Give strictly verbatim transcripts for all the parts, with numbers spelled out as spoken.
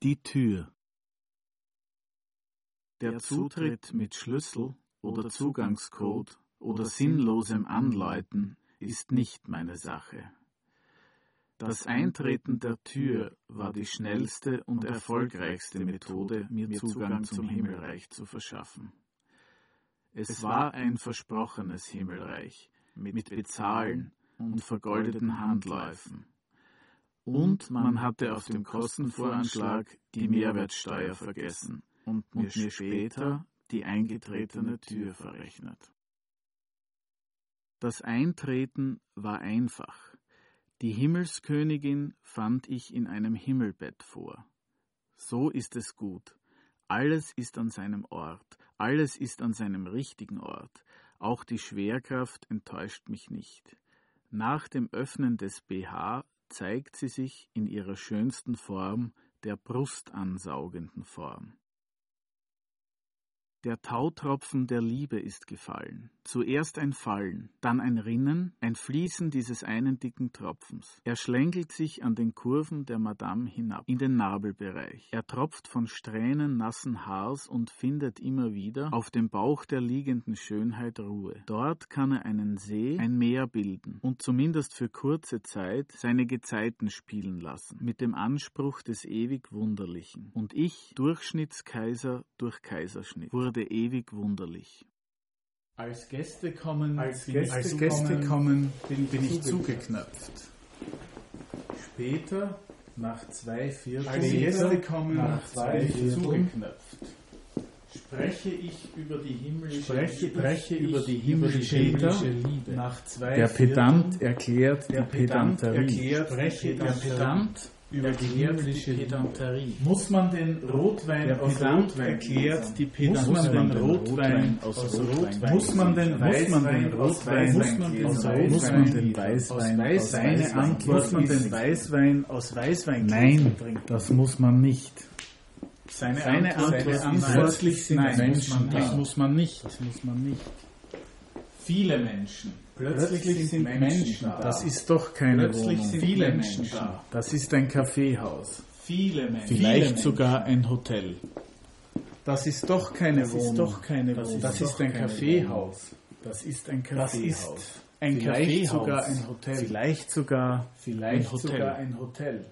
Die Tür. Der Zutritt mit Schlüssel oder Zugangscode oder sinnlosem Anläuten ist nicht meine Sache. Das Eintreten der Tür war die schnellste und erfolgreichste Methode, mir Zugang zum Himmelreich zu verschaffen. Es war ein versprochenes Himmelreich mit Bezahlen und vergoldeten Handläufen. Und man hatte auf dem Kostenvoranschlag die Mehrwertsteuer vergessen und mir später die eingetretene Tür verrechnet. Das Eintreten war einfach. Die Himmelskönigin fand ich in einem Himmelbett vor. So ist es gut. Alles ist an seinem Ort, alles ist an seinem richtigen Ort. Auch die Schwerkraft enttäuscht mich nicht. Nach dem Öffnen des B H zeigt sie sich in ihrer schönsten Form, der brustansaugenden Form. Der Tautropfen der Liebe ist gefallen. Zuerst ein Fallen, dann ein Rinnen, ein Fließen dieses einen dicken Tropfens. Er schlängelt sich an den Kurven der Madame hinab, in den Nabelbereich. Er tropft von Strähnen nassen Haars und findet immer wieder auf dem Bauch der liegenden Schönheit Ruhe. Dort kann er einen See, ein Meer bilden und zumindest für kurze Zeit seine Gezeiten spielen lassen, mit dem Anspruch des ewig Wunderlichen. Und ich, Durchschnittskaiser durch Kaiserschnitt, wurde ewig wunderlich. Als Gäste kommen, Als bin, Gäste, als Gäste kommen, bin, bin ich zugeknöpft. zugeknöpft. Später, nach zwei Vierteln, Als Gäste kommen, nach zwei Vierteln, zugeknöpft. Spreche ich über die himmlische, Spreche, spreche über ich die über die himmlische himmlische Liebe. Liebe. Nach zwei Der Pedant Vierteln, erklärt der die Pedant Pedanterie. erklärt, spreche der Pedant über die himmlische Pedanterie. Muss man den Rotwein Der aus Pedant Rotwein erklärt die Muss man den Pedanterie. Rotwein aus Rotwein Muss man den Weißwein Rotwein muss man den aus Weißwein Muss man den Weißwein aus aus Seine Weißwein Antwort Muss man ist, den Weißwein aus Weißwein Nein, trinken? Das muss man nicht. Seine, Seine Antwort, Antwort seine ist, Antwort plötzlich sind nein, Menschen das da. muss man nicht. Das muss man nicht. Viele Menschen. Plötzlich, Plötzlich sind Menschen da. Das ist doch keine Plötzlich Wohnung. sind Viele Menschen Menschen. da. Das ist ein Kaffeehaus. Viele Menschen. Vielleicht Viele sogar Menschen. ein Hotel. Das ist doch keine Das Wohnung. ist doch keine das Wohnung. Ist das ist ein Kaffeehaus. Das ist ein Kaffeehaus. Das ist ein Vielleicht Kaffeehaus. sogar ein Hotel. Vielleicht sogar, Vielleicht ein Hotel. sogar ein Hotel.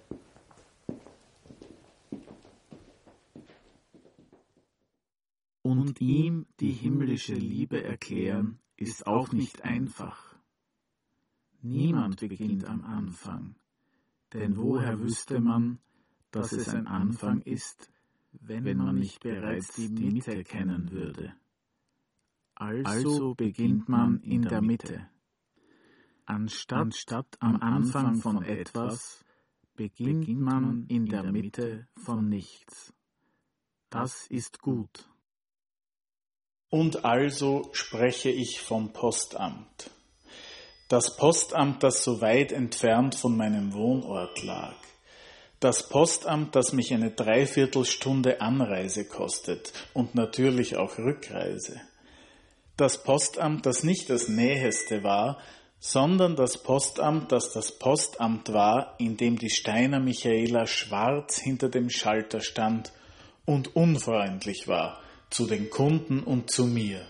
Und ihm die himmlische Liebe erklären, ist auch nicht einfach. Niemand beginnt am Anfang, denn woher wüsste man, dass es ein Anfang ist, wenn man nicht bereits die Mitte kennen würde. Also beginnt man in der Mitte. Anstatt, Anstatt am Anfang von etwas, beginnt man in der Mitte von nichts. Das ist gut. Und also spreche ich vom Postamt. Das Postamt, das so weit entfernt von meinem Wohnort lag. Das Postamt, das mich eine Dreiviertelstunde Anreise kostet und natürlich auch Rückreise. Das Postamt, das nicht das Näheste war, sondern das Postamt, das das Postamt war, in dem die Steiner Michaela schwarz hinter dem Schalter stand und unfreundlich war zu den Kunden und zu mir.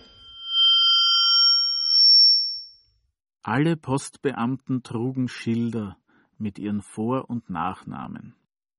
Alle Postbeamten trugen Schilder mit ihren Vor- und Nachnamen.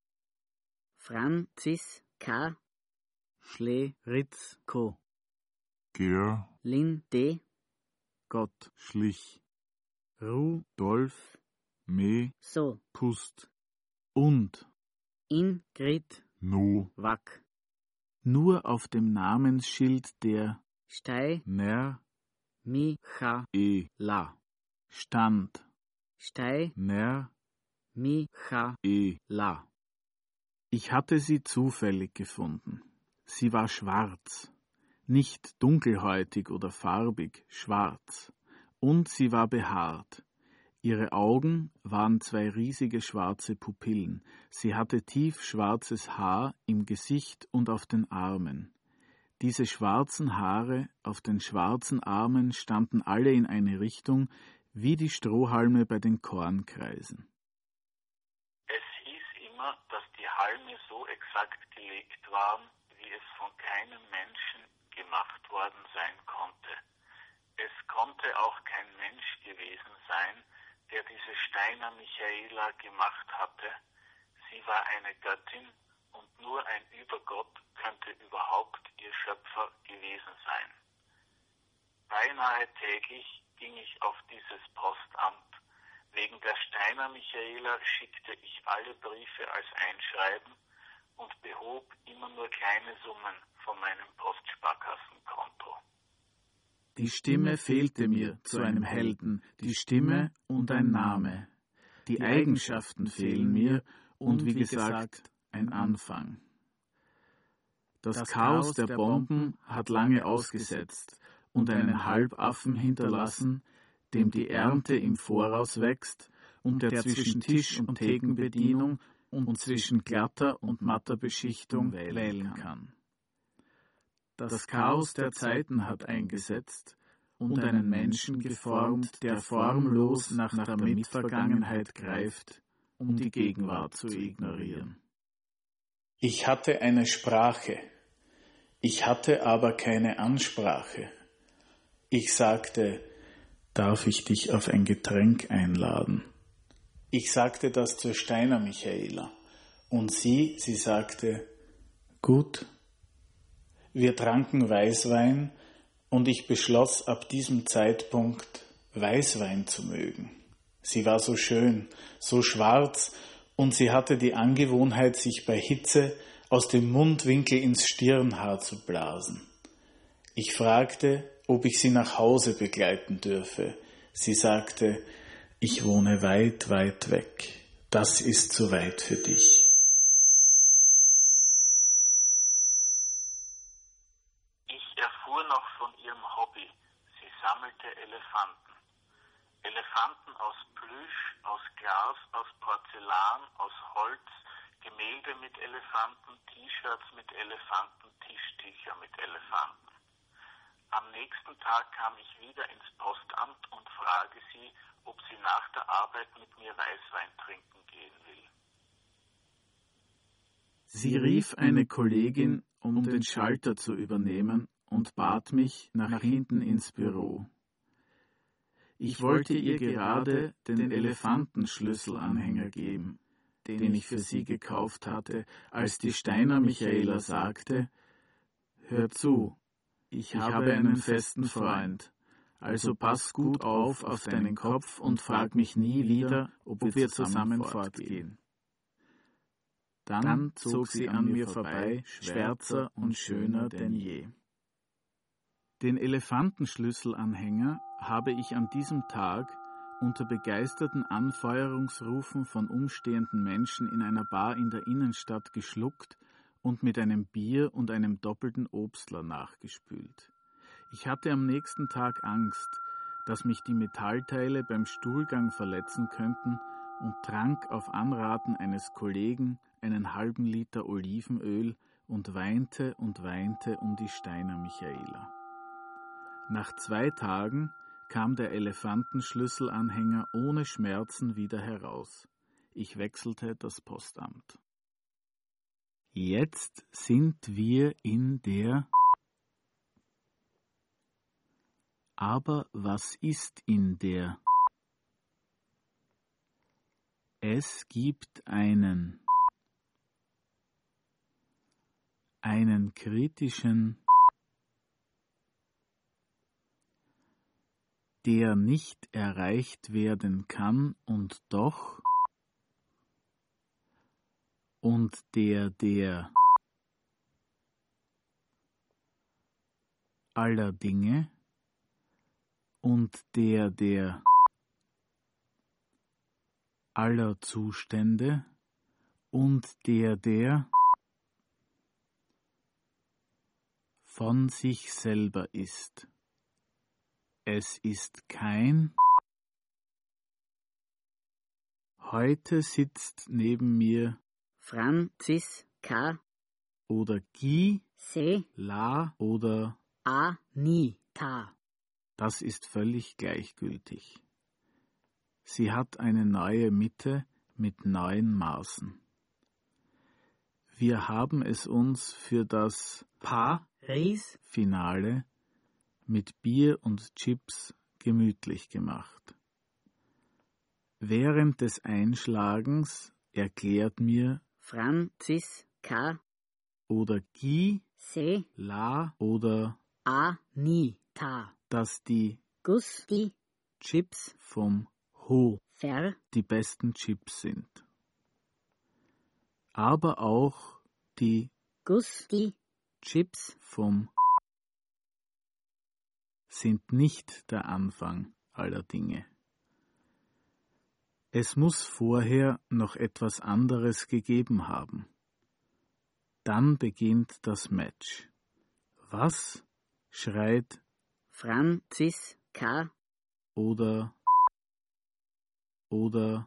Franzis K. Schle, Ritz, Co. Ger, Lin D. Gott, Schlich, Rudolf, Me, So. Pust, und Ingrid No, Wack. Nur auf dem Namensschild der Stei Ner, Mi E, La stand Stei Ner, Mi E, La. Ich hatte sie zufällig gefunden. Sie war schwarz, nicht dunkelhäutig oder farbig, schwarz. Und sie war behaart. Ihre Augen waren zwei riesige schwarze Pupillen. Sie hatte tiefschwarzes Haar im Gesicht und auf den Armen. Diese schwarzen Haare auf den schwarzen Armen standen alle in eine Richtung, wie die Strohhalme bei den Kornkreisen. Es hieß immer, dass die Halme so exakt exakt gelegt waren, wie es von keinem Menschen gemacht worden sein konnte. Es konnte auch kein Mensch gewesen sein, der diese Steiner Michaela gemacht hatte. Sie war eine Göttin und nur ein Übergott könnte überhaupt ihr Schöpfer gewesen sein. Beinahe täglich ging ich auf dieses Postamt. Wegen der Steiner Michaela schickte ich alle Briefe als Einschreiben und behob immer nur kleine Summen von meinem Postsparkassenkonto. Die Stimme fehlte mir zu einem Helden, die Stimme und ein Name. Die Eigenschaften fehlen mir und, wie gesagt, ein Anfang. Das Chaos der Bomben hat lange ausgesetzt und einen Halbaffen hinterlassen, dem die Ernte im Voraus wächst und der zwischen Tisch- und Thekenbedienung und zwischen glatter und matter Beschichtung wählen kann. Das Chaos der Zeiten hat eingesetzt und einen Menschen geformt, der formlos nach der Mitvergangenheit greift, um die Gegenwart zu ignorieren. Ich hatte eine Sprache, ich hatte aber keine Ansprache. Ich sagte, darf ich dich auf ein Getränk einladen? Ich sagte das zur Steiner Michaela und sie, sie sagte, gut. Wir tranken Weißwein und ich beschloss ab diesem Zeitpunkt Weißwein zu mögen. Sie war so schön, so schwarz und sie hatte die Angewohnheit, sich bei Hitze aus dem Mundwinkel ins Stirnhaar zu blasen. Ich fragte, ob ich sie nach Hause begleiten dürfe. Sie sagte, ich wohne weit, weit weg. Das ist zu weit für dich. Elefanten. Elefanten aus Plüsch, aus Glas, aus Porzellan, aus Holz, Gemälde mit Elefanten, T-Shirts mit Elefanten, Tischtücher mit Elefanten. Am nächsten Tag kam ich wieder ins Postamt und frage sie, ob sie nach der Arbeit mit mir Weißwein trinken gehen will. Sie rief eine Kollegin, um den Schalter zu übernehmen, und bat mich nach hinten ins Büro. Ich wollte ihr gerade den Elefantenschlüsselanhänger geben, den ich für sie gekauft hatte, als die Steiner Michaela sagte, »Hör zu, ich habe einen festen Freund, also pass gut auf auf deinen Kopf und frag mich nie wieder, ob wir zusammen fortgehen.« Dann zog sie an mir vorbei, schwärzer und schöner denn je. Den Elefantenschlüsselanhänger habe ich an diesem Tag unter begeisterten Anfeuerungsrufen von umstehenden Menschen in einer Bar in der Innenstadt geschluckt und mit einem Bier und einem doppelten Obstler nachgespült. Ich hatte am nächsten Tag Angst, dass mich die Metallteile beim Stuhlgang verletzen könnten und trank auf Anraten eines Kollegen einen halben Liter Olivenöl und weinte und weinte um die Steiner Michaela. Nach zwei Tagen kam der Elefantenschlüsselanhänger ohne Schmerzen wieder heraus. Ich wechselte das Postamt. Jetzt sind wir in der... Aber was ist in der? Es gibt einen, einen kritischen, der nicht erreicht werden kann und doch, und der der aller Dinge und der der aller Zustände und der der von sich selber ist. Es ist kein. Heute sitzt neben mir Franzis K. oder Gi, Se. La oder Anita. Das ist völlig gleichgültig. Sie hat eine neue Mitte mit neuen Maßen. Wir haben es uns für das Paris-Finale mit Bier und Chips gemütlich gemacht. Während des Einschlagens erklärt mir Franziska oder Guy, Se La oder Anita, dass die Gusti Chips vom Ho Ver die besten Chips sind. Aber auch die Gusti Chips vom sind nicht der Anfang aller Dinge. Es muss vorher noch etwas anderes gegeben haben. Dann beginnt das Match. Was? Schreit Franziska oder oder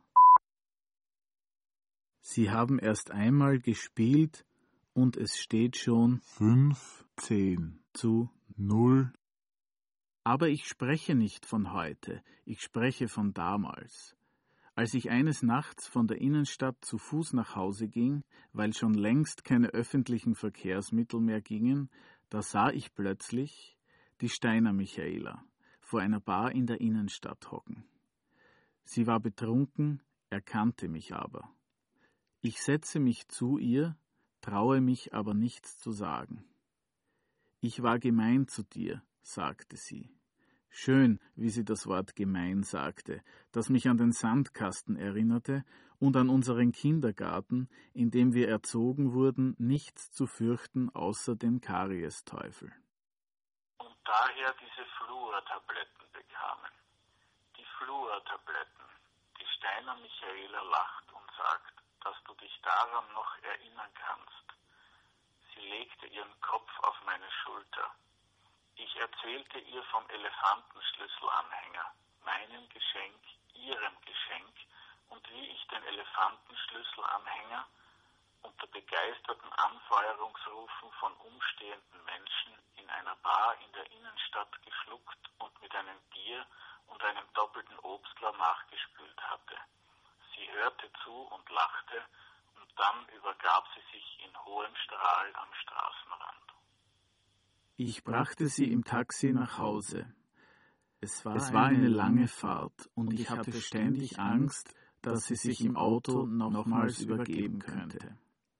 Sie haben erst einmal gespielt und es steht schon fünfzehn zu null. Aber ich spreche nicht von heute, ich spreche von damals. Als ich eines Nachts von der Innenstadt zu Fuß nach Hause ging, weil schon längst keine öffentlichen Verkehrsmittel mehr gingen, da sah ich plötzlich die Steiner Michaela vor einer Bar in der Innenstadt hocken. Sie war betrunken, erkannte mich aber. Ich setze mich zu ihr, traue mich aber nichts zu sagen. Ich war gemein zu dir, sagte sie. Schön, wie sie das Wort gemein sagte, das mich an den Sandkasten erinnerte und an unseren Kindergarten, in dem wir erzogen wurden, nichts zu fürchten außer den Kariesteufel. Und daher diese Fluortabletten bekamen. Die Fluortabletten. Die Steiner Michaela lacht und sagt, dass du dich daran noch erinnern kannst. Sie legte ihren Kopf auf meine Schulter. Ich erzählte ihr vom Elefantenschlüsselanhänger, meinem Geschenk, ihrem Geschenk, und wie ich den Elefantenschlüsselanhänger unter begeisterten Anfeuerungsrufen von umstehenden Menschen in einer Bar in der Innenstadt geschluckt und mit einem Bier und einem doppelten Obstler nachgespült hatte. Sie hörte zu und lachte, und dann übergab sie sich in hohem Strahl am Straßenrand. Ich brachte sie im Taxi nach Hause. Es war, es war eine lange Fahrt und ich hatte ständig Angst, dass sie sich im Auto nochmals übergeben könnte.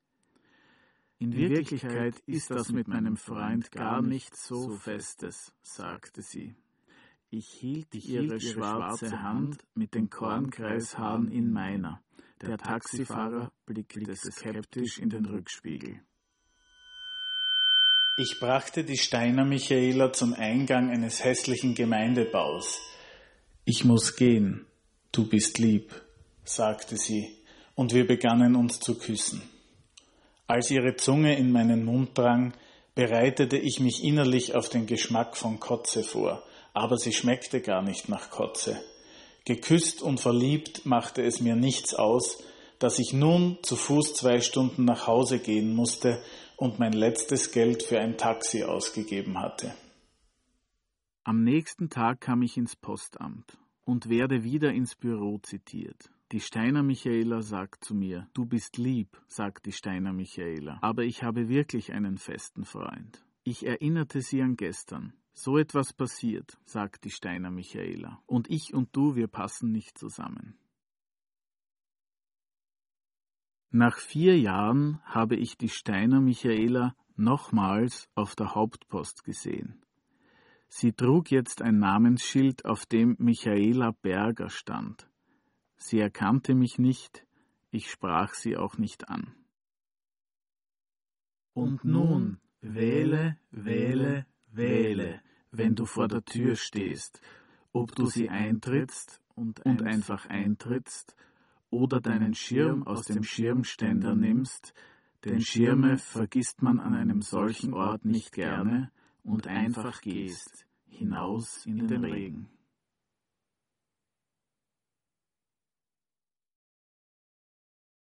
In Wirklichkeit ist das mit meinem Freund gar nichts so Festes, sagte sie. Ich hielt ihre schwarze Hand mit den Kornkreishaaren in meiner. Der Taxifahrer blickte skeptisch in den Rückspiegel. Ich brachte die Steiner Michaela zum Eingang eines hässlichen Gemeindebaus. Ich muss gehen, du bist lieb, sagte sie, und wir begannen uns zu küssen. Als ihre Zunge in meinen Mund drang, bereitete ich mich innerlich auf den Geschmack von Kotze vor, aber sie schmeckte gar nicht nach Kotze. Geküsst und verliebt machte es mir nichts aus, dass ich nun zu Fuß zwei Stunden nach Hause gehen musste und mein letztes Geld für ein Taxi ausgegeben hatte. Am nächsten Tag kam ich ins Postamt und werde wieder ins Büro zitiert. Die Steiner Michaela sagt zu mir, du bist lieb, sagt die Steiner Michaela, aber ich habe wirklich einen festen Freund. Ich erinnerte sie an gestern. So etwas passiert, sagt die Steiner Michaela, und ich und du, wir passen nicht zusammen. Nach vier Jahren habe ich die Steiner Michaela nochmals auf der Hauptpost gesehen. Sie trug jetzt ein Namensschild, auf dem Michaela Berger stand. Sie erkannte mich nicht, ich sprach sie auch nicht an. Und nun, wähle, wähle, wähle, wenn du vor der Tür stehst, ob du sie eintrittst und, und einfach eintrittst, oder deinen Schirm aus dem Schirmständer nimmst, denn Schirme vergisst man an einem solchen Ort nicht gerne, und einfach gehst hinaus in den Regen.